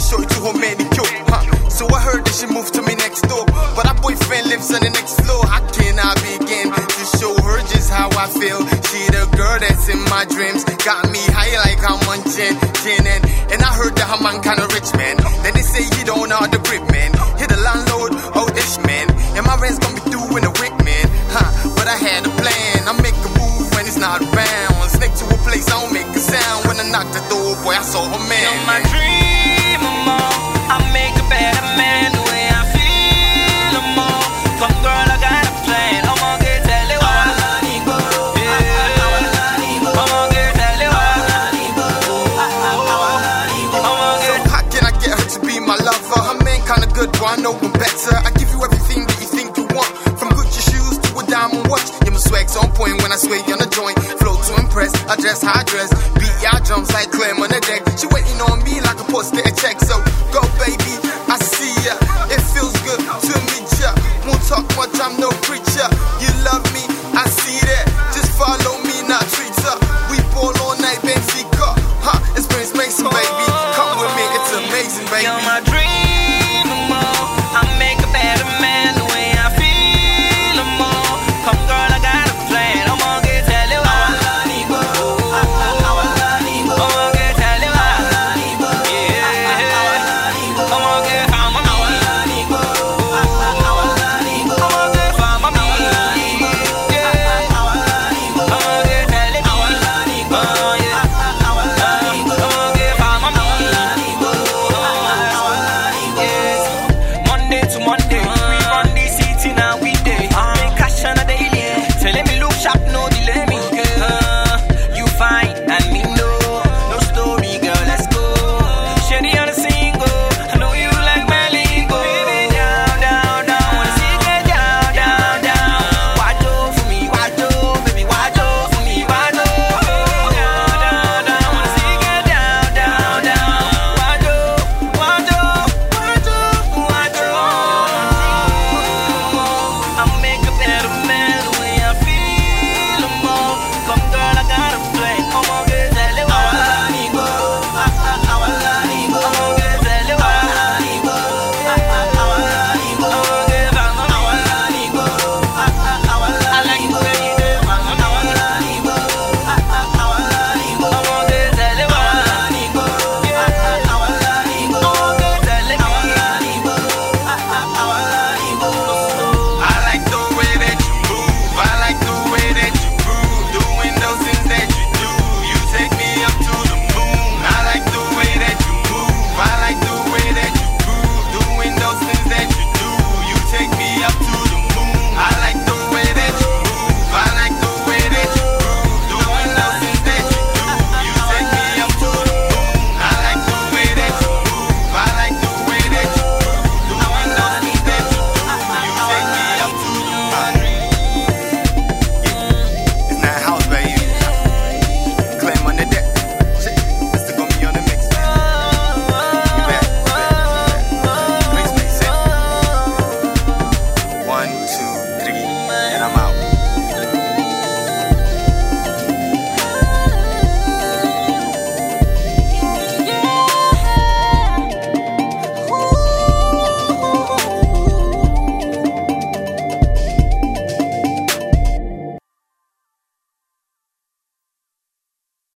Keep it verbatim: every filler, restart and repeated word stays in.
show you her manicure, huh? So I heard that she moved to me next door, but her boyfriend lives on the next floor. How can I begin to show her just how I feel? She the girl that's in my dreams, got me high like I'm on gin, gin and, and I heard that her man kinda rich, man. Then they say he don't know how to grip, man. Hit the landlord, oh this man, and my rent's gonna be due in a week, man, huh? But I had a plan, I make a move when it's not around. Sneak to a place, I don't make a sound. When I knock the door, boy, I saw her man. You're my dream, mom. I make a better man the way I feel, mom. Come girl, I got a plan. I'm gonna get tell you why. Yeah. I'm gonna get tell you why. So how can I get her to be my lover? Her man kinda good, but I know him better. I give you everything that you think you want, from Gucci shoes to a diamond watch. Yeah, my swag's on point when I sway on the joint. Flow to impress, I dress how I dress. Beat y'all jumps like Clem on the deck. She waiting on me like a post get a check. So go baby, I see ya. It feels good to meet ya. Won't talk much, I'm no preacher. You love me.